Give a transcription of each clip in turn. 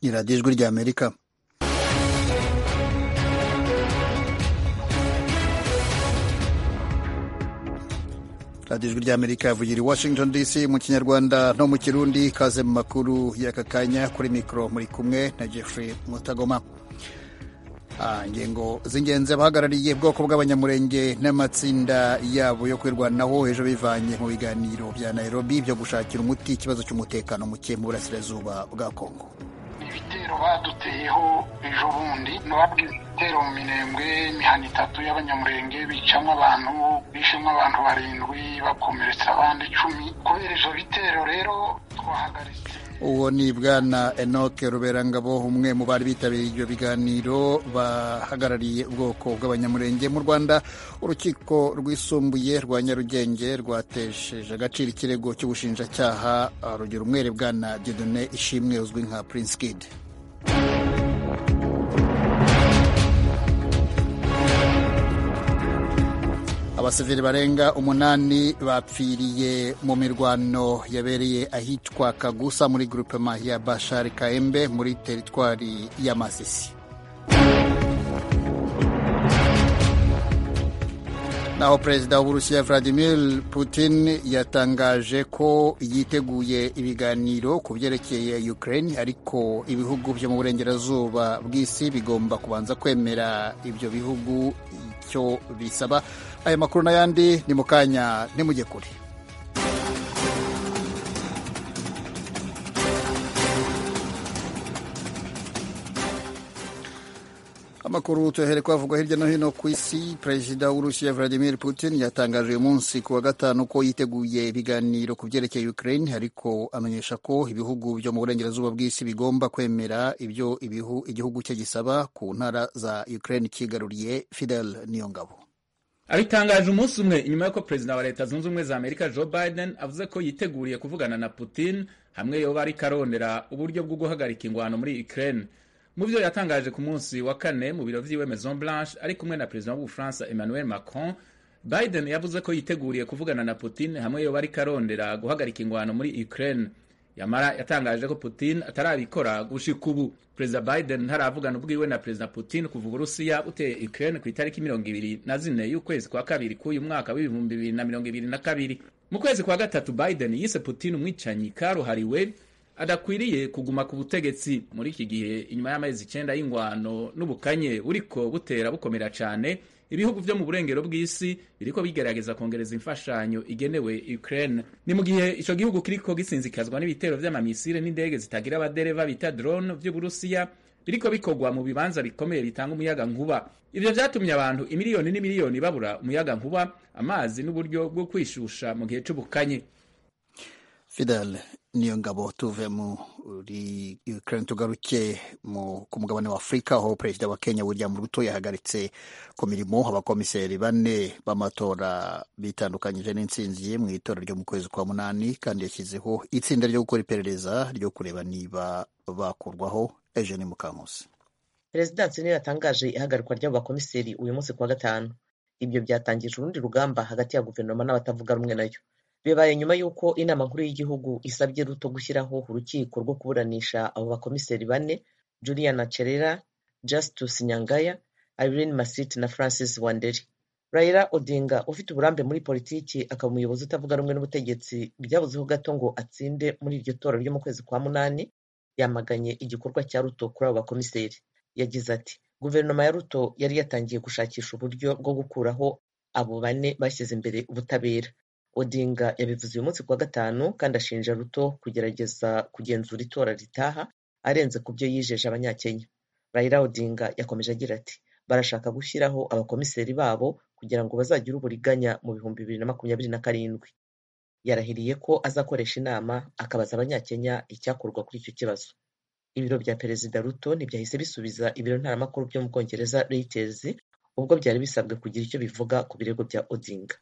ni radiyo ijwi ry'Amerika. radiyo ijwi ry'Amerika yavugira i Washington DC mu kinyarwanda no mu kirundi. Kaze mu makuru y'aka kanya, kuri mikoro muri kumwe na Jeffrey Mutagoma. Ingingo z'ingenzi: abahagarariye ubwoko bw'abanyamurenge n'amatsinda yabo yo kwirwanaho ejo bivanye mu biganiro bya Nairobi byo gushakira umuti ikibazo cy'umutekano muke mu burasirazuba bwa Kongo. Ibitero baduteyeho ejo bundi nababwiza ibitero mu Minembwe, imihanda 3 y'abanyamurenge bicamo abantu, bishemo abantu 7 bakomeretsa abandi 10. Kubera ivyo bitero rero twahagaritse. Uwo ni Bwana Enoch Ruberangabo, umwe mu bari bitabiriye ibyo biganiro bahagarariye ubwoko bw'abanyamurenge mu Rwanda. Urukiko rwisumbuye rwa Nyarugenge rwatesheje agaciro ikirego cy'ubushinjacyaha rugira umwere Bwana Dieudonné Ishimwe uzwi nka Prince Kid. Abasivili barenga 8 bapfiriye mu mirwano yabereye ahitwa Kagusa muri groupement ya Bashar Kaembe muri teritwari ya Masisi. Naho Perezida w'Uburusiya Vladimir Putin yatangaje ko yiteguye ibiganiro ku byerekeye Ukraine, ariko ibihugu byo mu burengerazuba bw'isi bigomba kubanza kwemera ibyo bihugu icyo bisaba. Aya makuru n'ayandi ni mu kanya, ntimujye kure. Amakuru tuhere kwavugwa hirya no hino ku isi. Perezida w'Urusiya Vladimir Putin yatangaje uyu munsi ku wa gatanu ko yiteguye ibiganiro ku byerekeye Ukraine, ariko amenyesha ko ibihugu byo mu burengerazuba bw'isi bigomba kwemera ibyo igihugu cye gisaba ku ntara za Ukraine kigaruriye. Fidel Niyongabo abitangaje umunsi umwe inyuma y'uko perezida wa Leta Zunze Ubumwe za Amerika Joe Biden avuze ko yiteguriye kuvugana na Putin hamwe yoba ariko arondera uburyo bwo guhagarika ingwano muri Ukraine. Mu byo yatangaje ku munsi wa kane mu biro vy'iwe Maison Blanche ari kumwe na perezida w'Ubufaransa Emmanuel Macron, Biden yavuze ko yiteguriye kuvugana na Putin hamwe yoba ariko arondera guhagarika ingwano muri Ukraine. Yamara yatangaje ko Putin atarabikora gushika ubu. Perezida Biden ntaravugana ubwiwe na Perezida Putin kuva Uburusiya buteye Ukraine ku itariki 24 y'ukwezi kwa kabiri k'uyu mwaka w'2022. Mu kwezi kwa gatatu Biden yise Putin umwicanyi karuhariwe adakwiriye kuguma ku butegetsi muri iki gihe inyuma y'amezi 9 y'ingwano n'ubukanye buriko butera bukomera cyane. Ibihugu byo mu burengero bw'isi biriko bigerageza kongereza imfashanyo igenewe Ukraine. Ni mu gihe ico gihugu kiriko gisinzikazwa n'ibitero vy'amamisire n'indege zitagira abadereva bita drone vy'Uburusiya biriko bikogwa mu bibanza bikomeye bitanga umuyaga nkuba. Ivyo vyatumye abantu imiliyoni n'imiliyoni babura umuyaga nkuba, amazi n'uburyo bwo kwishusha mu gihe c'ubukanye. Fidel Niyongabo, tuve muri Ukraine tugaruke ku mugabane wa Afrika, aho perezida wa Kenya William Ruto yahagaritse ku mirimo abakomiseri 4 b'amatora bitandukanyije n'intsinzi mu itora ryo mu kwezi kwa 8, kandi yashyizeho itsinda ryo gukora iperereza ryo kureba niba bakurwaho. Eugene Mukankusi. Perezidansi niyo yatangaje ihagarikwa ry'abakomiseri uyu munsi kwa gatanu. Ibyo byatangije urundi rugamba hagati ya guverinoma n'abatavuga rumwe nayo. Bibaye nyuma y'uko inama nkuru y'igihugu isabye Ruto gushyiraho urukiko rwo kuburanisha abo bakomiseri 4, Juliana Cherera, Justus Nyangaya, Irene Masit na Francis Wanderi. Raila Odinga ufite uburambe muri politiki akaba umuyobozi utavuga rumwe n'ubutegetsi byabuzeho gato ngo atsinde muri iryo tora ryo mu kwezi kwa 8, yamaganye igikorwa cya Ruto kuri abo bakomiseri. Yagize ati guverinoma ya Ruto yari yatangiye gushakisha uburyo bwo gukuraho abo 4 bashyize imbere ubutabera. Odinga yabivuze uyu munsi kwa gatanu kandi ashinja Ruto kugerageza kugenzura itora ritaha arenze ku byo yijeje abanyakenya. Raila Odinga yakomeje agira ati barashaka gushyiraho abakomiseri babo kugira ngo bazagire uburiganya mu 2027. Yarahiriye ko azakoresha inama akabaza abanyakenya icyakorwa kuri icyo kibazo. Ibiro bya Perezida Ruto ntibyahise bisubiza ibiro ntaramakuru byo mu Bwongereza Reuters ubwo byari bisabwe kugira icyo bivuga ku birego bya Odinga.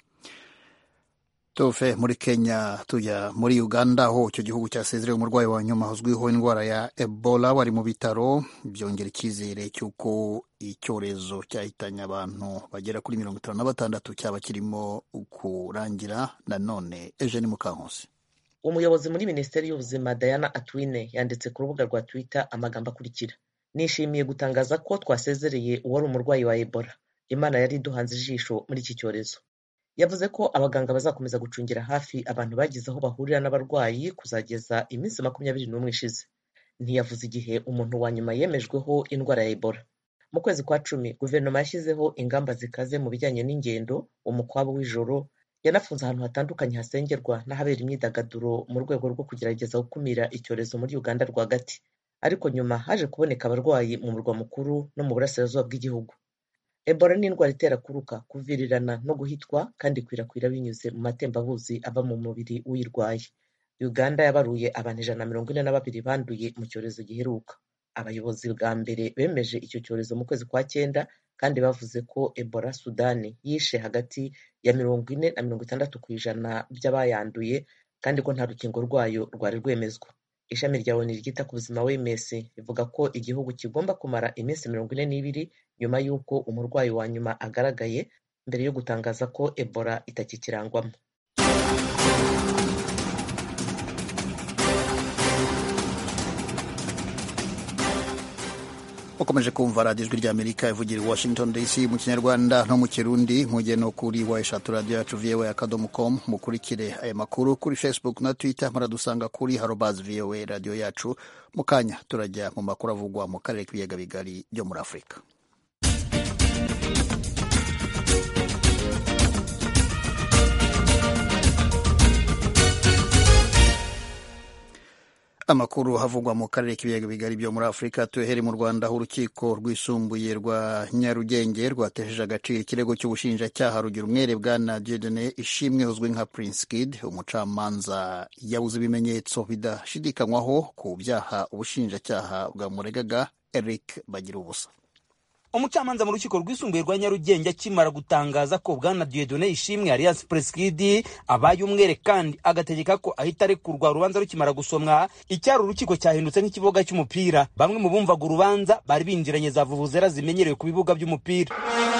Tuve muri Kenya tujya muri Uganda, aho icyo gihugu cyasezereye umurwayi wa nyuma uzwiho indwara ya Ebola wari mu bitaro, byongera icyizere cy'uko icyorezo cyahitanye abantu bagera kuri 56 cyaba kirimo kurangira. Nanone Eugene Mukankusi. umuyobozi muri minisiteri y'ubuzima Diana Atwine yanditse ku rubuga rwa Twitter amagambo akurikira: nishimiye gutangaza ko twasezereye uwari umurwayi wa Ebola. Imana yari iduhanze ijisho muri iki cyorezo. Yavuze ko abaganga bazakomeza gucungira hafi abantu bagize aho bahurira n'abarwayi kuzageza iminsi 21 ishize. Ntiyavuze igihe umuntu wa nyuma yemejweho indwara ya Ebola. Mu kwezi kwa 10 guverinoma yashyizeho ingamba zikaze mu bijyanye n'ingendo, umukwabo w'ijoro, yanafunze ahantu hatandukanye hasengerwa n'ahabera imyidagaduro mu rwego rwo kugerageza gukumira icyorezo muri Uganda rwagati. Ariko nyuma haje kuboneka abarwayi mu murwa mukuru no mu burasirazuba bw'igihugu. Ebola ni indwara itera kuruka, kuvirirana no guhitwa kandi ikwirakwira binyuze mu matembabuzi ava mu mubiri w'uyirwaye. Uganda yabaruye abantu 142 banduye mu cyorezo giheruka. Abayobozi bwa mbere bemeje icyo cyorezo mu kwezi kwa 9 kandi bavuze ko Ebola Sudani yishe hagati ya 40 na 60% by'abayanduye kandi ko nta rukingo rwayo rwari rwemezwa. Ishami rya ONU ryita ku buzima WMS rivuga ko igihugu kigomba kumara iminsi 42 nyuma y'uko umurwayi wa nyuma agaragaye mbere yo gutangaza ko Ebola itakikirangwamo. ukomeje kumva radiyo ijwi ry'Amerika ivugira i Washington DC mu Kinyarwanda no mu Kirundi. mujye no kuri eshatu radiyo yacu voa.com mukurikire aya makuru kuri Facebook na Twitter, muradusanga kuri @voa radiyo yacu. Mu kanya turajya mu makuru avugwa mu karere k'ibiyaga bigari byo muri Afurika. Amakuru havugwa mu karere k'ibiyaga bigari byo muri Afurika. Tuhere mu Rwanda, aho urukiko rwisumbuye rwa Nyarugenge rwatejeje agaciro ikirego cy'ubushinjacyaha rugira umwere bwana Dieudonné Ishimwe uzwi nka Prince Kid. Umucamanza yabuze ibimenyetso bidashidikanywaho ku byaha ubushinjacyaha bwamuregaga. Eric Bagirubusa. Umucamanza mu rukiko rwisumbuye rwa Nyarugenge akimara gutangaza ko bwana Dieudonné Ishimwe alias Prince Kid abaye umwere kandi agategeka ko ahita arekurwa urubanza rukimara gusomwa, icyari urukiko cyahindutse nk'ikibuga cy'umupira. Bamwe mu bumvaga urubanza bari binjiranye za vuvuzera zimenyerewe ku bibuga by'umupira.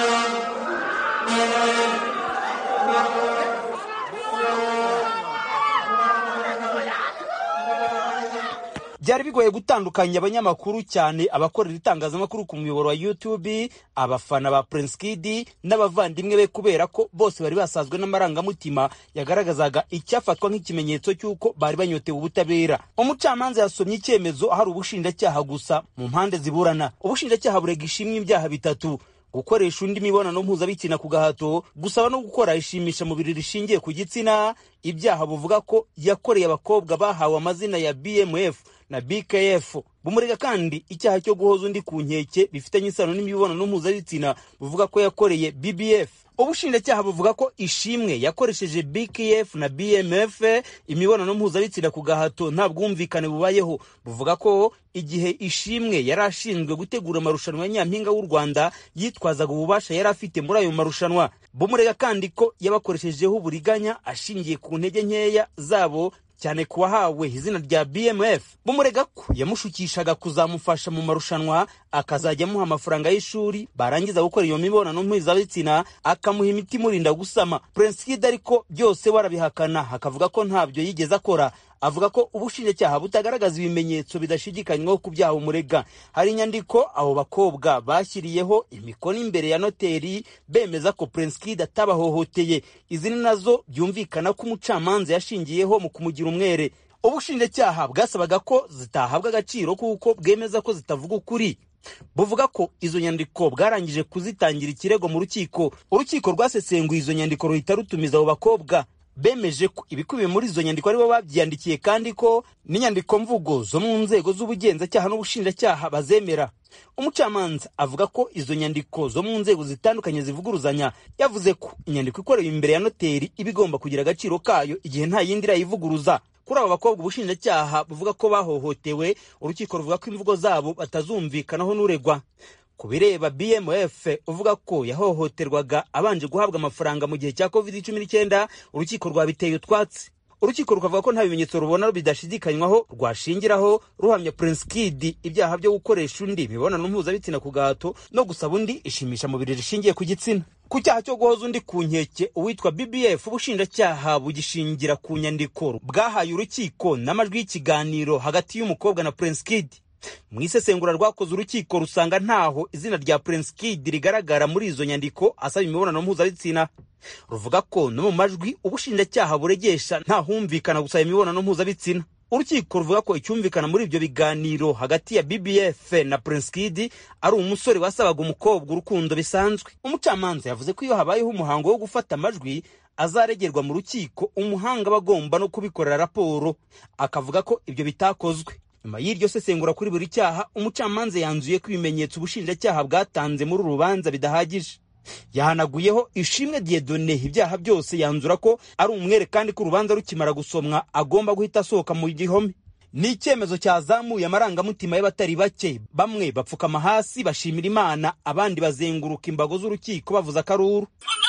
Byari bigoye gutandukanya abanyamakuru, cyane abakorera itangazamakuru ku muyoboro wa YouTube, abafana ba Prince Kid n'abavandimwe be, kubera ko bose bari basazwe n'amarangamutima yagaragazaga icyafatwa nk'ikimenyetso cy'uko bari banyotewe ubutabera. Umucamanza yasomye icyemezo hari ubushinjacyaha gusa mu mpande ziburana. Ubushinjacyaha burega Ishimwe ibyaha bitatu: gukoresha undi mibonano mpuzabitsina ku gahato, gusaba no gukora ishimisha mubiri rishingiye ku gitsina. Ibyaha buvuga ko yakoreye abakobwa bahawe amazina ya BMF na BKF. Bumurega kandi icyaha cyo guhoza undi ku nkeke bifitanye isano n'imibonano mpuzabitsina, buvuga ko yakoreye BBF. Ubushinjacyaha buvuga ko Ishimwe yakoresheje BKF na BMF imibonano mpuzabitsina ku gahato nta bwumvikane bubayeho. Buvuga ko igihe Ishimwe yari ashinzwe gutegura amarushanwa ya Nyampinga w'u Rwanda yitwazaga ububasha yari afite muri ayo marushanwa. Bumurega kandi ko yabakoreshejeho uburiganya ashingiye ku ntege nkeya zabo, cyane ku wahawe izina rya BMF. Bumurega ko yamushukishaga kuzamufasha mu marushanwa, akazajya amuha amafaranga y'ishuri, barangiza gukora iyo mibonano mpuzabitsina akamuha imiti imurinda gusama. Prince Kid ariko byose warabihakana, hakavuga ko ntabyo yigeze akora. Avuga ko ubushinjacyaha butagaragaza ibimenyetso bidashidikanywaho ku byaha umurega. Hari inyandiko abo bakobwa bashyiriyeho imikono imbere ya noteri bemeza ko Prince Kid atabahohoteye. Izi nazo byumvikana ko umucamanza yashingiyeho mu kumugira umwere. Ubushinjacyaha bwasabaga ko zitahabwa agaciro kuko bwemeza ko zitavuga ukuri. Buvuga ko izo nyandiko bwarangije kuzitangira ikirego mu rukiko. Urukiko rwasesenguye izo nyandiko ruhita rutumiza abo bakobwa. Bemeje ko ibikubiye muri izo nyandiko aribo babyandikiye kandi ko n'inyandiko mvugo zo mu nzego z'ubugenzacyaha n'ubushinjacyaha bazemera. Umucamanza avuga ko izo nyandiko zo mu nzego zitandukanye zivuguruzanya. Yavuze ko inyandiko ikorewe imbere ya noteri iba igomba kugira agaciro kayo igihe nta yindi irayivuguruza. Kuri abo bakobwa ubushinjacyaha buvuga ko bahohotewe, urukiko ruvuga ko imvugo zabo batazumvikanaho n'uregwa. Kubireba BMF uvuga ko yahohoterwaga abanje guhabwa amafaranga mu gihe cya COVID-19, urukiko rwabiteye utwatsi. Urukiko rukavuga ko nta bimenyetso rubona bidashidikanywaho rwashingiraho ruhamya Prince Kid ibyaha byo gukoresha undi imibonano mpuzabitsina ku gahato no gusaba undi ishimisha mubiri rishingiye ku gitsina. ku cyaha cyo guhoza undi ku nkeke uwitwa BBF ubushinjacyaha bugishingira ku nyandiko bwahaye urukiko n'amajwi y'ikiganiro hagati y'umukobwa na Prince Kid. Mu isesengura rwakoze urukiko rusanga ntaho izina rya Prince Kid rigaragara muri izo nyandiko asaba imibonano mpuzabitsina. Ruvuga ko no mu majwi ubushinjacyaha buregesha nta humvikana gusaba imibonano mpuzabitsina. Urukiko ruvuga ko icyumvikana muri ibyo biganiro hagati ya BBF na Prince Kid ari umusore wasabaga umukobwa urukundo bisanzwe. Umucamanza yavuze ko iyo habayeho umuhango wo gufata amajwi azaregerwa mu rukiko, umuhanga bagomba no kubikorera raporo. Akavuga ko ibyo bitakozwe. Nyuma y'iryo sesengura kuri buri cyaha, umucamanza yanzuye ko ibimenyetso ubushinjacyaha bwatanze muri urubanza bidahagije. Yahanaguyeho Ishimwe Dieudonné ibyaha byose, yanzura ko ari umwere kandi ko urubanza rukimara gusomwa agomba guhita asohoka mu gihome. Ni icyemezo cyazamuye amarangamutima y'abatari bake. Bamwe bapfukama hasi bashimira Imana, abandi bazenguruka imbago z'urukiko bavuza akaruru.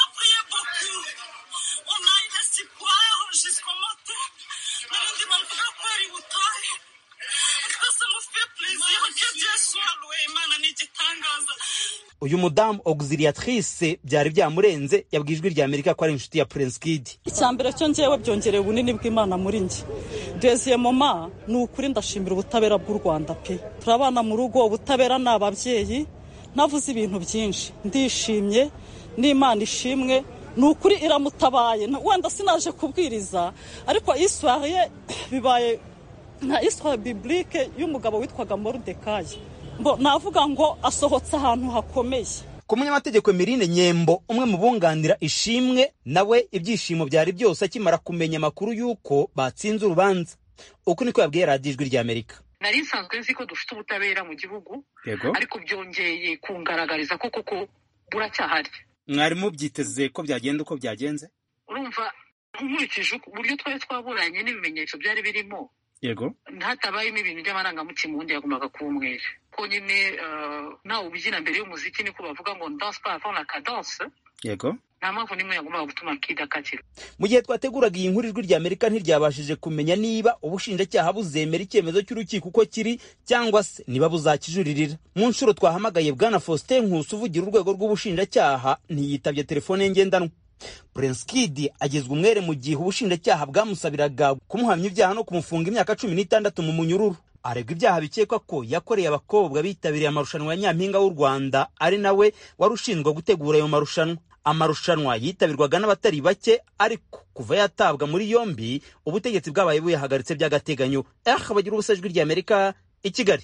Uyu mudamu auxiliatrice byari byamurenze yabwiye Ijwi rya Amerika ko ari inshuti ya Prince Kid. Icyambere cyo ngewe byongereye ubunini bw'Imana muri nge. Deuxièmement ni ukuri ndashimira ubutabera bw'u Rwanda pe. Turabana mu rugo, ubutabera n'ababyeyi, navuze ibintu byinshi. Ndishimye n'Imana ishimwe, ni ukuri iramutabaye. Wenda sinaje kubwiriza, ariko histoire bibaye nka histoire biblique y'umugabo witwaga Mordecai. Navuga ngo asohotse ahantu hakomeye. Ku munyamategeko Emeline Nyembo, umwe mu bunganira Ishimwe, nawe ibyishimo byari byose akimara kumenya amakuru y'uko batsinze urubanza. Uko niko yabwiye Radio Ijwi rya Amerika. Nari nsanzwe nzi ko dufite ubutabera mu gihugu, ariko byongeye kungaragariza ko koko buracyahari. Mwari mubyiteze ko byagenda uko byagenze? Urumva nkurikije uburyo twari twaburanye n'ibimenyetso byari birimo, yego, hatabayemo ibintu by'amarangamutima ubundi yagombaga kumwera. Ko nyine nawe ubyina mbere y'umuziki niko bavuga ngo danse pas avant la cadence. Yego. Nta mpamvu nimwe yagombaga gutuma Kid akatira. Mu gihe twateguraga iyi nkuru, Ijwi rya Amerika ntiryabashije kumenya niba ubushinjacyaha buzemera icyemezo cy'urukiko uko kiri cyangwa se niba buzakijuririra. Mu nshuro twahamagaye Bwana Faustin Nkusi uvugira urwego rw'ubushinjacyaha ntiyitabye telefone ngendanwa. Prince Kid agezwe umwere mu gihe ubushinjacyaha bwamusabiraga kumuhamya ibyaha no kumufunga imyaka 16 mu munyururu. Aregwa ibyaha bikekwa ko yakoreye abakobwa bitabiriye amarushanwa ya Nyampinga w'u Rwanda, ari nawe wari ushinzwe gutegura ayo marushanwa. Amarushanwa yitabirwaga n'abatari bake, ariko kuva yatabwa muri yombi ubutegetsi bwabaye buyahagaritse by'agateganyo. Bagira ubusa Ijwi rya Amerika i Kigali.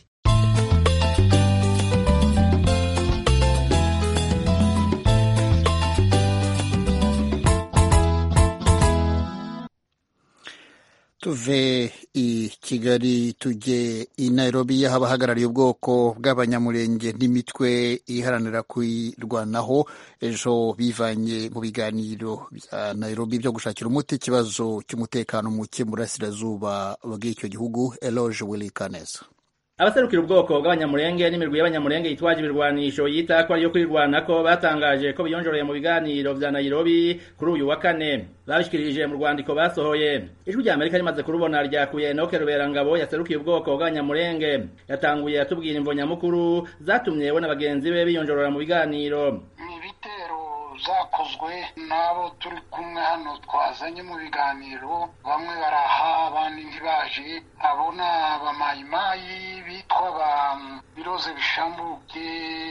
Tuve i Kigali tujye i Nairobi, aho abahagarariye ubwoko bw'abanyamurenge n'imitwe iharanira kwirwanaho ejo bivanye mu biganiro bya Nairobi byo gushakira umuti ikibazo cy'umutekano muke mu burasirazuba bw'icyo gihugu. Eloge Wilikanes. Abaserukira ubwoko bw'abanyamurenge n'imirwi y'abanyamurenge yitwaje ibirwanisho yita ko ariyo kwirwanako batangaje ko biyonjoreye mu biganiro vya Nairobi kuri uyu wa kane. Babishikirije mu rwandiko basohoye. Ijwi rya Amerika rimaze kurubona ryakuye Enoke Ruberangabo yaserukiye ubwoko bw'abanyamurenge. Yatanguye atubwira imvo nyamukuru zatumye we n'abagenzi be biyonjorora mu biganiro. Zakozwe n'abo turi kumwe hano twazanye mu biganiro, bamwe baraha abandi ntibaje. Abo ni abamayimayi bitwa ba Biroze Bishambuke,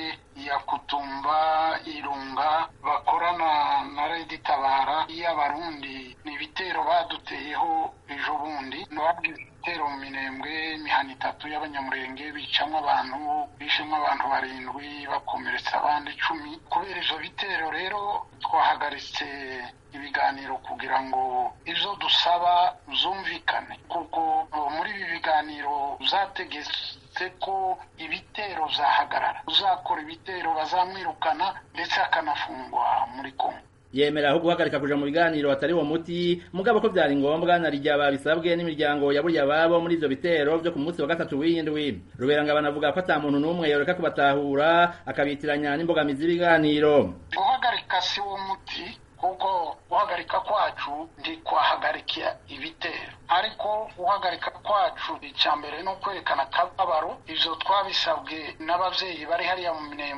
Yakutumba, Irunga, bakorana na Redi Tabara y'Abarundi. Ni ibitero baduteyeho ejo bundi, nababwiye ibitero mu Minembwe, imihana 3 y'abanyamurenge bicamo abantu, bishemo abantu 7 bakomeretsa abandi 10. Kubera ivyo bitero rero twahagaritse ibiganiro kugira ngo ivyo dusaba zumvikane, kuko muri ibi biganiro zategetse ko ibitero zahagarara, uzakora ibitero bazamwirukana ndetse akanafungwa muri Kongo. Yemera aho guhagarika kuja mu biganiro atari wo muti, mugabo ko byari ngombwa na rijya babisabwe n'imiryango yaburiye ababo muri ivyo bitero byo ku munsi wa 3 w'indwi. Ruberanga banavuga ko ata muntu n'umwe yoreka kubatahura akabitiranya n'imbogamizi y'ibiganiro. Guhagarika si wo muti, kuko guhagarika kwacu ndi kwahagarika ibitero, ariko guhagarika kwacu icyambere no kwerekana kababaro. Ivyo twabisabwe n'abavyeyi bari hariya mu Minembwe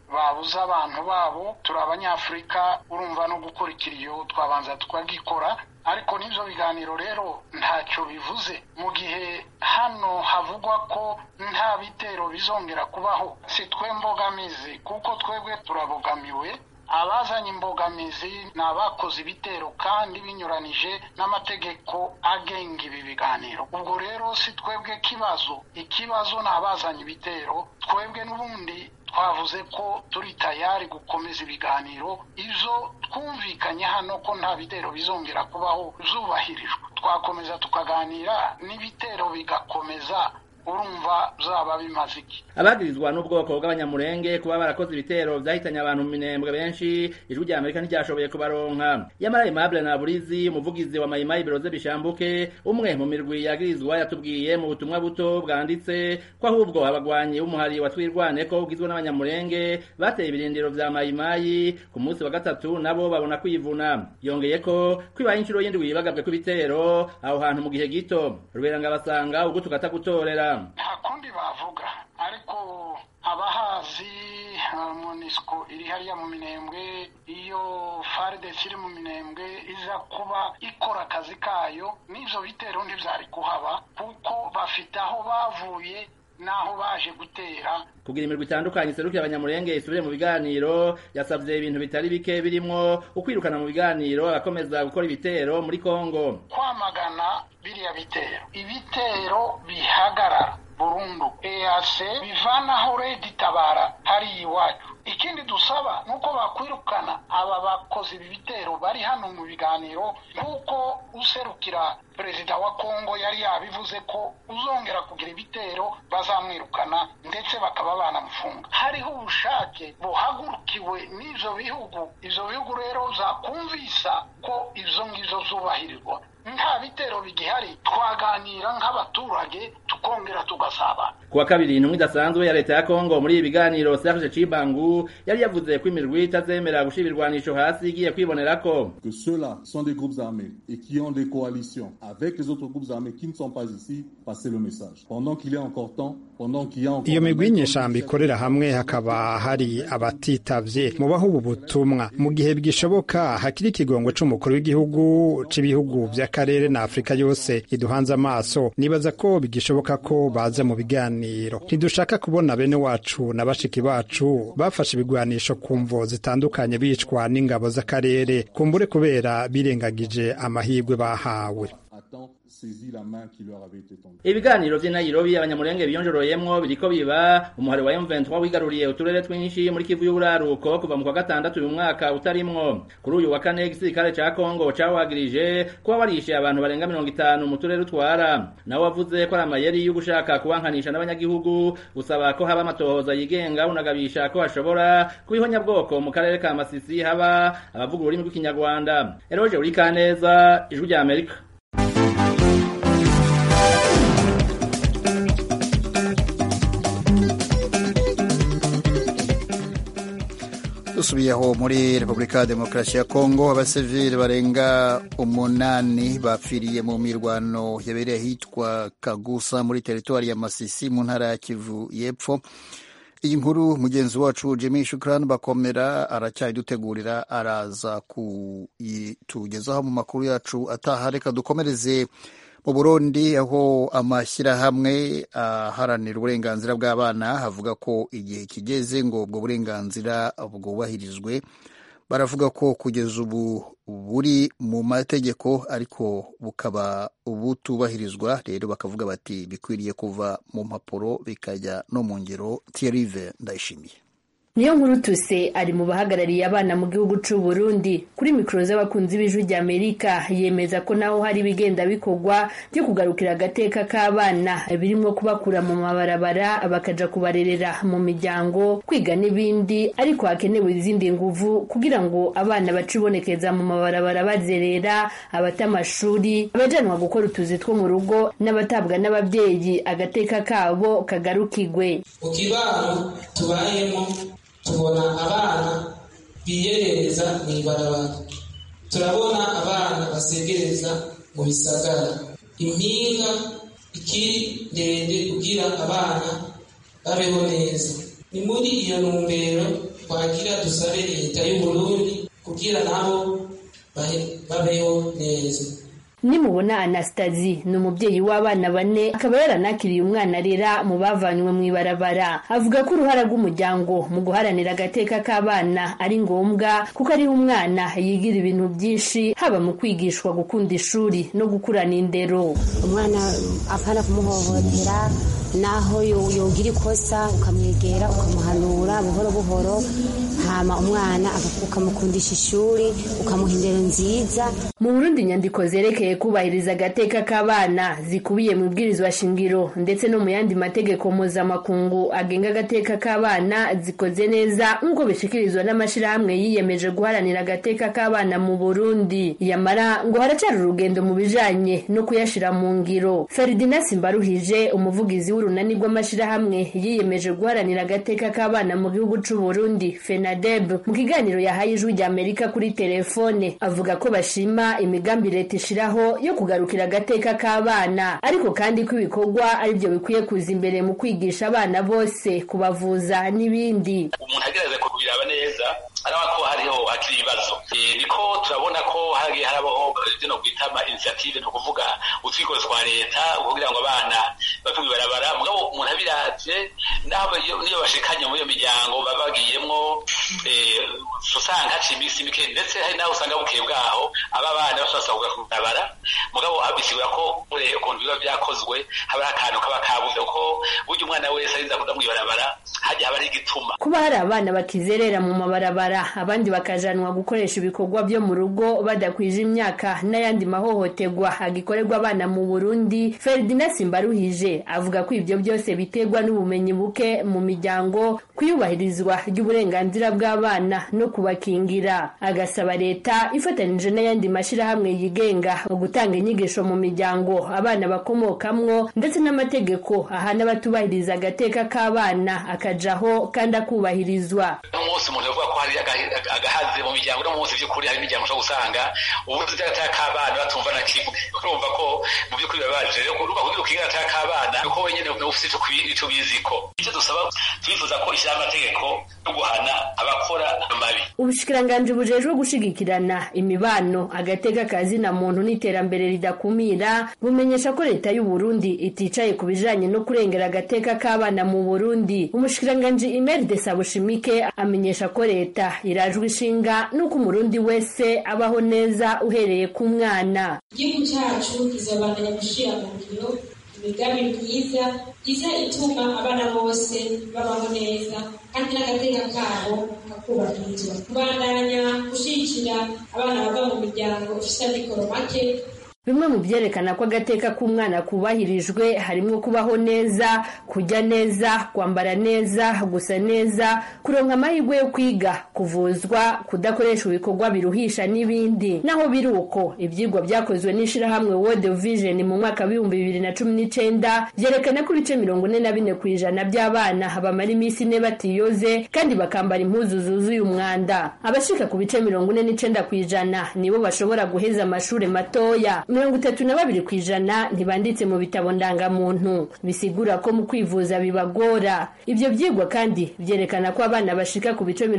babuze abantu babo. turi abanyafurika, urumva no gukurikira iyo twabanza tukagikora, ariko n'ivyo biganiro rero ntacyo bivuze mu gihe hano havugwa ko nta bitero bizongera kubaho. si twe mbogamizi, kuko twebwe turabogamiwe. abazanye imbogamizi ni abakoze ibitero kandi binyuranije n'amategeko agenga ibi biganiro. ubwo rero si twebwe ikibazo ni abazanye ibitero. twebwe n'ubundi twavuze ko turi tayari gukomeza ibiganiro. ivyo twumvikanye hano ko nta bitero bizongera kubaho zubahirijwe, twakomeza tukaganira n'ibitero bigakomeza. urumva zaba bimaze iki? abagirizwa n'ubwoko bw'abanyamurenge kuba barakoze ibitero vyahitanye abantu mu minembwe benshi ijwi rya Amerika ntiryashoboye kubaronka. Yamara Aimable Naburizi, umuvugizi wa Mayimayi Biroze Bishambuke, umwe mu mirwi yagirizwa, yatubwiye mu butumwa buto bwanditse ko ahubwo abagwanyi b'umuhari wa Twirwaneko ugizwe n'abanyamurenge bateye ibirindiro vya Mayimayi ku munsi wa gatatu, nabo babona kwivuna. Yongeye ko kwibaye inshuro y'indwi bagabwe ku bitero aho hantu mu gihe gito. Ruberanga basanga ubwo tukata gutorera nta kundi bavuga, ariko abahazi MONUSCO iri hariya mu Minembwe, iyo FARDC iri mu Minembwe iza kuba ikora akazi kayo, n'ivyo bitero ntivyari kuhaba kuko bafite aho bavuye naho baje gutera. kugira imirwi itandukanye iserukira abanyamurenge isubire mu biganiro, yasavye ibintu bitari bike birimwo ukwirukana mu biganiro, akomeza gukora ibitero muri Kongo, kwamagana biriya ibitero bihagarara burundu. EAC bivanaho Redi Tabara hari iwacu. ikindi dusaba nuko bakwirukana aba bakozi ibitero bari hano mu biganiro, nkuko userukira perezida wa Kongo yari yabivuze ko uzongera kugira ibitero bazamwirukana ndetse bakaba banamufunga. hariho ubushake buhagurukiwe n'ivyo bihugu. ivyo bihugu rero zakumvisa ko izo ngizo zubahirirwa. nta bitero bigihari, twaganira nk'abaturage tukongera tugasaba. kuwa kabiri intumwa idasanzwe ya leta ya Kongo muri ibi biganiro, Serge Cibangu, yari yavuze ko imirwi itazemera gushira ibirwanisho hasi igiye kwibonera ko que ceux-là sont des groupes armés et qui ont des coalitions avec les autres groupes armés qui ne sont pas ici, passer le message. Pendant qu'il est encore temps, pendant qu'il y a encore... iyo migwi nyeshamba ikorera hamwe hakaba hari abatitavye mubaho ubu butumwa mu gihe bwishoboka hakiri ikigongo c'umukuru w'igihugu c'ibihugu vy'akarere na Afrika yose iduhanze amaso. nibaza ko bigishoboka ko baza mu biganiro. ntidushaka kubona bene wacu na bashiki bacu bafashe ibigwanisho ku mvo zitandukanye bicwa n'ingabo z'akarere, kumbure kubera birengagije amahirwe bahawe. ibiganiro vy'i Nairobi abanyamurenge biyonjoroyemwo biriko biba. umuhari wa M23 wigaruriye uturere twinshi muri Kivu y'Uburaruko kuva mu kwa gatandatu uyu mwaka utarimwo. kuri uyu wa kane igisirikare ca Kongo cawagirije kuba warishe abantu barenga 50 mu turere utwara. nawe wavuze ko ari amayeri yo gushaka kubankanisha n'abanyagihugu, usaba ko haba amatohoza yigenga, unagabisha ko hashobora kubihonya bwoko mu karere ka Masisi haba abavuga ururimi rw'ikinyarwanda. Eroje Urikaneza, Ijwi rya Amerika. dusubiyeho muri Repubulika ya Demokarasi ya Kongo, abasivili barenga 8 bapfiriye mu mirwano yabereye hitwa Kagusa muri teritwari ya Masisi mu ntara ya Kivu y'Epfo. iyi nkuru mugenzi wacu Jimmy Shukran Bakomera aracyayidutegurira, araza kutugezaho mu makuru yacu ataha. Reka dukomereze mu Burundi, aho amashyirahamwe aharanira uburenganzira bw'abana havuga ko igihe kigeze ngo ubwo burenganzira bwubahirizwe. Baravuga ko kugeza ubu buri mu mategeko ariko bukaba butubahirizwa. Rero bakavuga bati bikwiriye kuva mu mpapuro bikajya no mu ngiro. Thierry Ndayishimiye niyo nkuru tuse ari mu bahagarariye abana mu gihugu c'u Burundi. Kuri mikro z'abakunzi b'Ijwi rya Amerika yemeza ko naho hari bigenda bikorwa byo kugarukira agateka k'abana birimo kubakura mu mabarabara bakaja kubarerera mu miryango, kwiga n'ibindi, ariko hakenewe izindi nguvu kugira ngo abana bacibonekeza mu mabarabara bazerera, abata amashuri, abajanwa gukora utuzi two mu rugo, n'abatabwa n'ababyeyi agateka kabo kagarukigwe. Mu kibano tubayemo tubona abana biyerereza mw'ibarabara, turabona abana basegereza mu bisagara, impinga ikiri ndende kugira abana babeho neza. Ni muri iyo ntumbero twagira dusabe leta y'u Burundi kugira nabo babeho neza. Nimubona Anastasie ni umubyeyi w'abana 4 akaba yaranakiriye umwana arera mu bavanywe mu ibarabara. Avuga ko uruhara rw'umuryango mu guharanira agateka k'abana ari ngombwa kuko ari umwana yigira ibintu byinshi haba mu kwigishwa gukunda ishuri no gukurana indero. Umwana apana kumuhohotera naho yogira ikosa ukamwegera ukamuhanura buhoro buhoro, hama umwana ukamukundisha ishuri ukamuha indero nziza. Mu Burundi inyandiko zerekeye kubahiriza agateka k'abana zikubiye mu bwirizwa shingiro ndetse no mu yandi mategeko mpuzamakungu agenga agateka k'abana zikoze neza nk'uko bishikirizwa n'amashirahamwe yiyemeje guharanira agateka k'abana mu Burundi. Yamara ngo haracari urugendo mu bijanye no kuyashira mu ngiro. Ferdinand Simbaruhije umuvugizi w'urunani rw'amashirahamwe yiyemeje guharanira agateka k'abana mu gihugu c'u Burundi FENADEB mu kiganiro yahaye Ijwi ry'Amerika kuri telefone avuga ko bashima imigambi leta ishiraho yo kugarukira agateka k'abana, ariko kandi ko ibikorwa ari byo bikwiye kuza imbere mu kwigisha abana bose, kubavuza n'ibindi. Umuntu agerageza kubiraba neza araba ko hariho hakiri ibibazo, niko turabona ko hagiye harabaho no kwitama initiative no kuvuga utwikoze twa leta kugira ngo abana bave mu barabara. Mugabo umuntu abiravye naho niyo bashikanye muri iyo miryango babagiyemwo usanga haciye iminsi mike, ndetse hari naho usanga bukeye bwaho aba bana bashobora kuja kubarabara. Mugabo abisigura ko ukuntu biba vyakozwe haba akantu kaba kabuze ko burya umwana wese arinza kuja mu ibarabara haje haba ari igituma. Kuba hari abana bakizerera mu mabarabara abandi bakajanwa gukoresha ibikorwa byo mu rugo badakwije imyaka n'ayandi mahohoterwa agikorerwa abana mu Burundi, Ferdinand Simbaruhije avuga ko ibyo byose biterwa n'ubumenyi buke mu miryango, kuyubahirizwa ry'uburenganzira bw'abana no kubakingira. Agasaba leta ifatanije n'ayandi mashirahamwe yigenga gutanga inyigisho mu miryango abana bakomokamwo ndetse n'amategeko ahana batubahiriza agateka k'abana akajaho kandi akubahirizwa. Umunsi umuntu yavuga ko hari agahaze mu miryango no munsi by'ukuri hari imiryango ushobora gusanga ubuzi bw'agateka k'abana batumva na kimwe. Urumva ko mu by'ukuri babaje rero urumva kugira ukiga agateka k'abana uko wenyene ufite icyo biziko. Icyo dusaba twifuza ko ishyira amategeko yo guhana abakora amabi. Ubushikiranganji bujejwe gushigikirana imibano agateka kazina muntu n'iterambere ridakumira bumenyesha ko leta y'u Burundi iticaye ku bijanye no kurengera agateka k'abana mu Burundi. Umushikiranganji Imelda Sabushimike amenyesha ko leta irajwe ishinga nuko umurundi wese abaho neza uhereye ku mwana. Igihugu cyacu kizobandanya gushira mu ngiro imigambi myiza iza ituma abana bose babaho neza kandi n'agateka kabo kakubahirizwa. Kubandanya gushigikira abana bava mu miryango ifite amikoro make. Bimwe mu byerekana ko agateka k'umwana kubahirijwe harimo kubaho neza, kujya neza, kwambara neza, gusa neza, kuronka amahirwe yo kwiga, kuvuzwa, kudakoresha ibikorwa biruhisha n'ibindi. Naho biri uko ibyigwa byakozwe n'ishirahamwe World Vision mu mwaka wa 2019 byerekana ko ibice 44% by'abana bamara iminsi ine batiyoze kandi bakambara impuzu zuzuye umwanda. Abashika ku bice 49% nibo bashobora guheza amashuri matoya. 32% ntibanditse mu bitabo ndangamuntu, bisigura ko mu kwivuza bibagora. Ibyo byigwa kandi byerekana ko abana bashika ku bice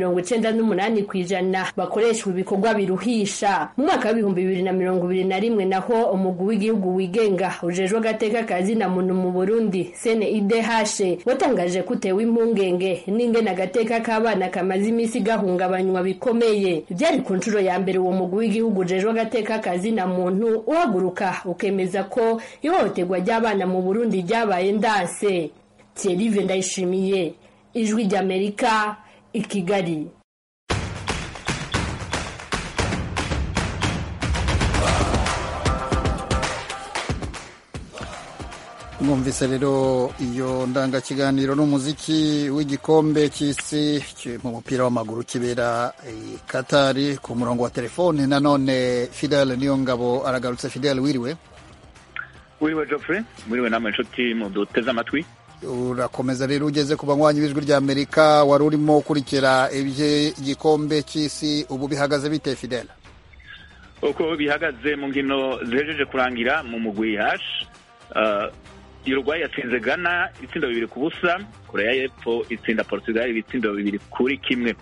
98% bakoreshwa ibikorwa biruhisha. Mu mwaka wa 2021 naho umugwi w'igihugu wigenga ujejwe agateka kazina muntu mu Burundi CNIDH watangaje kutewe impungenge n'ingene agateka k'abana kamaze imisi gahungabanywa bikomeye. Byari ku nshuro ya mbere uwo mugwi w'igihugu ujejwe agateka kazina muntu uhaguruka ukemeza ko ihohoterwa ry'abana mu Burundi ryabaye ndanse. Thierry Vendayishimiye, Ijwi ry'Amerika, i Kigali. Mwumvise rero iyo ndangakiganiro n'umuziki w'igikombe cy'isi mu mupira w'amaguru kibera i Katari. Ku murongo wa telefone nanone Fidel Niyongabo aragarutse. Fidel, wiriwe? Wiriwe Geoffrey, wiriwe namwe inshuti muduteze amatwi. Urakomeza rero ugeze ku banywanyi b'Ijwi ry'Amerika, wari urimo ukurikira igikombe cy'isi, ubu bihagaze bite Fidel? Uko bihagaze mu nkino zihejeje kurangira mu mugwi H, Uruguay yatsinze Ghana ibitsindo 2-0, Korea y'Epfo itsinda Portugal ibitsindo 2-1.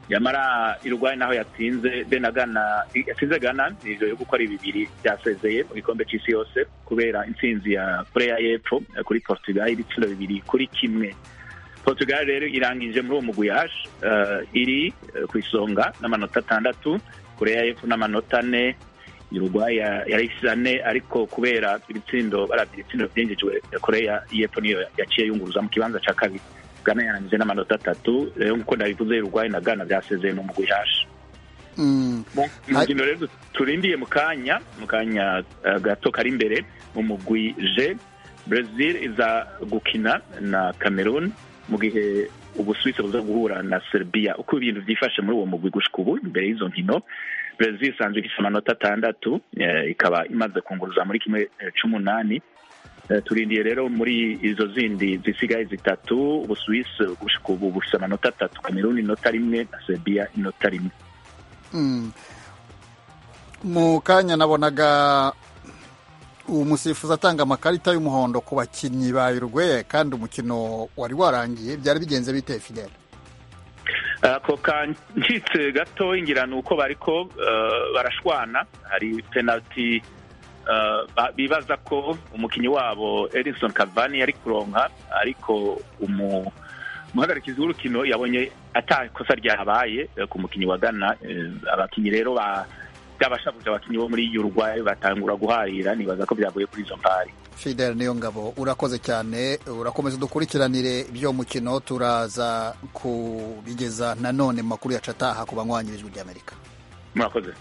yamara Uruguay naho yatsinze Ghana nivyo yo gukora ibibiri byasezeye mu gikombe c'isi yose kubera intsinzi ya Korea y'Epfo kuri Portugal ibitsindo 2-1. Portugal rero irangije muri uwo mugwi H iri ku isonga n'amanota 6, Korea y'Epfo n'amanota 4, Uruguay yarayisane ariko kubera ibitsindo byinjijwe Korea y'Epfo niyo yaciye yunguruza mu kibanza ca kabiri. Ghana yarangije n'amanota 3, rero nkuko ndabivuze Uruguay na Ghana byasezeye mu mugwi H. Mukino rero turindiye mu kanya gato kari imbere mu mugwi G. Brazil iza gukina na Cameroon mu gihe Ubusuwisi buza guhura na Serbia. Uko ibintu byifashe muri uwo mugwi gushika ubu imbere y'izo nkino, Brazil isanzwe ifite amanota 6, ikaba imaze kunguruza muri kimwe c'8. Turindiye rero muri izo zindi zisigaye zitatu, Ubusuwisi gushika ubu bufite amanota 3, Cameroon inota 1 na Serbia inota 1. Mu kanya nabonaga umusifuzi atanga amakarita y'umuhondo ku bakinnyi ba Uruguay kandi umukino wari warangiye. Byari bigenze bite Fidel? Ako kancitse gato ingirana uko bariko barashwana, hari penalty bibaza ko umukinyi wabo Edinson Cavani yari kuronka, ariko umuhagarikizi w'urukino yabonye atakosa ryabaye ku mukinyi wa Ghana. Abakinyi rero byabashabuje abakinyi bo muri Uruguay batangura guharira, nibaza ko byavuye kuri izo mpari. Fidel Niyongabo, urakoze cyane, urakomeza dukurikiranire ibyo mukino, turaza kubigeza nanone makuru yacu ataha ku banywanyirijwe ry'Amerika. Murakoze.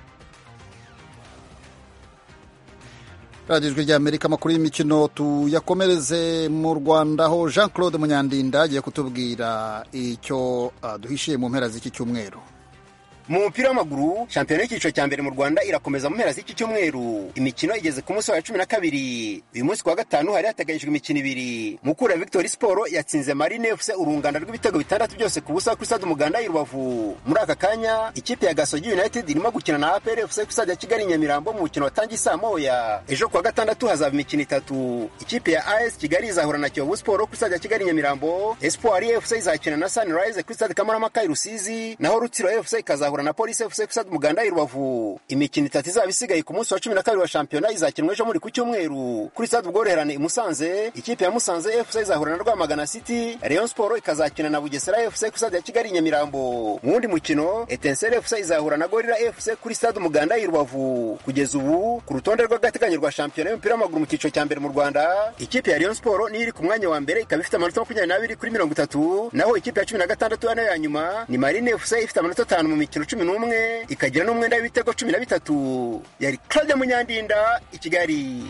Radio Ijwi ry'Amerika, makuru y'imikino tuyakomereze mu Rwanda, aho Jean Claude Munyandinda agiye kutubwira icyo duhishiye mu mpera z'iki cyumweru. Mu mupira w'amaguru, shampiyona y'icyiciro cya mbere mu Rwanda irakomeza mu mpera z'iki cyumweru. Imikino igeze ku munsi wa 12. Uyu munsi kwa gatanu hari hateganyijwe imikino 2. Mukura Victory Sport yatsinze Marine FC urungano rw'ibitego 6 byose ku busa kuri Stade Umuganda i Rubavu. Muri aka kanya ikipe ya Gasogi United irimo gukina na APR FC ku Stade ya Kigali Nyamirambo mu mukino watangiye saa moya. Ejo kwa gatandatu hazaba imikino 3. Ikipe ya AS Kigali izahura na Kiyovu Sport ku Stade ya Kigali Nyamirambo. Espoir FC izakina na Sunrise ku Stade Kamarampaka i Rusizi, naho Rutsiro FC ikazahura na Police FC ku Stade Umuganda i Rubavu. Imikino 3 izaba isigaye ku munsi wa 12 wa shampiyona izakinwa ejo muri ku cyumweru kuri Stade Ubworoherane i Musanze. Ikipe ya Musanze FC izahura na Rwamagana City. Rayon Sport ikazakina na Bugesera FC ku Stade ya Kigali Nyamirambo. Mu wundi mukino Etincelle FC izahura na Gorilla FC kuri Stade Umuganda i Rubavu. Kugeza ubu ku rutonde rw'agateganyo rwa shampiyona y'umupira w'amaguru mu cyiciro cya mbere mu Rwanda, ikipe ya Rayon Sport niyo iri ku mwanya wa mbere, ikaba ifite amanota 22 kuri 30, naho ikipe ya 16 ana ya nyuma ni Marine FC ifite amanota 5 mu mikino 11, ikagira n'umwenda w'ibitego 13. Yari Claude Munyandinda i Kigali.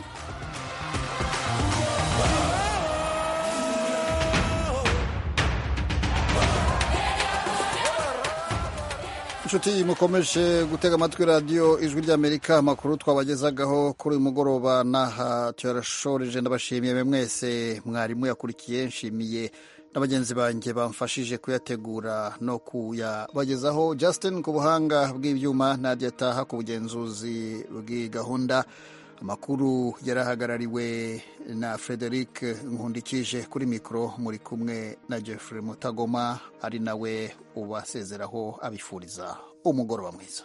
Inshuti mukomeje gutega amatwi Radio Ijwi ry'Amerika, amakuru twabagezagaho kuri uyu mugoroba naha tuyarashoreje. Ndabashimiye mwese mwarimu yakurikiye, nshimiye n'abagenzi banjye bamfashije kuyategura no kuyabagezaho, Justin ku buhanga bw'ibyuma, Nadia Taha ku bugenzuzi bw'igahunda. Amakuru yarahagarariwe na Frederic Nkundikije, kuri mikro muri kumwe na Jeffrey Mutagoma, ari nawe ubasezeraho abifuriza umugoroba mwiza.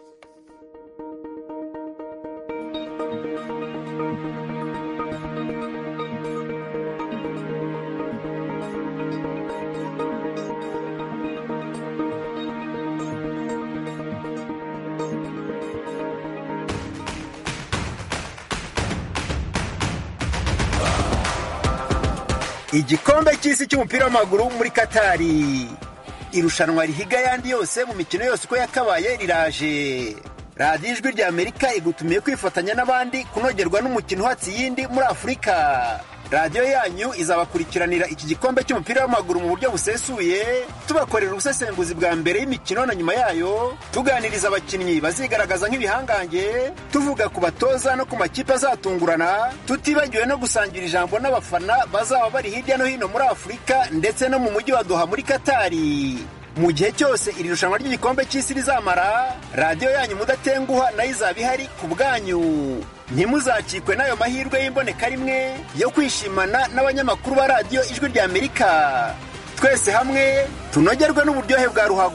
Igikombe cy'isi cy'umupira w'amaguru muri Katari, irushanwa rihiga yandi yose mu mikino yose uko yakabaye riraje. Radio Ijwi ry'Amerika igutumiye kwifatanya n'abandi kunogerwa n'umukino uhatse yindi muri Afurika. Radio yanyu izabakurikiranira iki gikombe cy'umupira w'amaguru mu buryo busesuye, tubakorera ubusesenguzi bwa mbere y'imikino na nyuma yayo, tuganiriza abakinnyi bazigaragaza nk'ibihangange, tuvuga ku batoza no ku makipe azatungurana, tutibagiwe no gusangira ijambo n'abafana bazaba bari hirya no hino muri Afurika ndetse no mu mujyi wa Doha muri Katari. Mu gihe cyose iri rushanwa ry'igikombe cy'isi rizamara, radio yanyu mudatenguha nayo izaba ihari ku bwanyu. Ntimuzakikwe n'ayo mahirwe y'imboneka rimwe yo kwishimana n'abanyamakuru ba Radio Ijwi ry'Amerika. Twese hamwe tunogerwe n'uburyohe bwa ruhago.